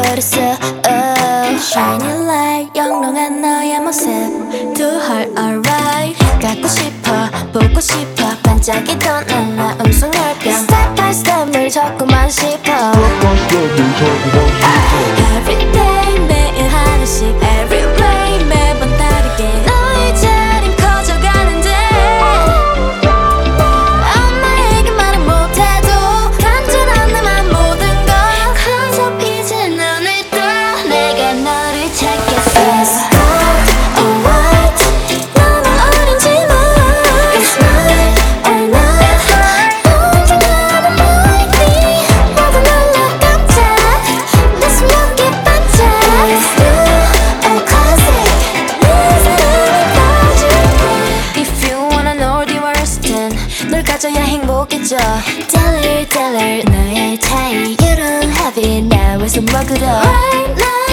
버렸어 Shiny light 영롱한 너의 모습 Do heart alright 갖고 싶어 보고 싶어 반짝이던 날라 음성 열병 Step by step 늘 적고만 싶어 Every day 매일 하나씩 Every way 매번 다르게 너의 자린 커져가는데 엄마에게 말은 못해도 간절한 나만 모든 걸 Close up 이제 눈을 떠 내가 너를 찾겠어 It's cold or white 너는 어린지만 It's night or night 언젠가는 like me 모두 놀라 깜짝 내 숨막에 반짝 It's new or classic 내 사랑을 봐줄게 If you wanna know the worst then 널 가져야 행복해져 Tell her 너의 차이 You don't have it now 왜 손 먹으러 Right now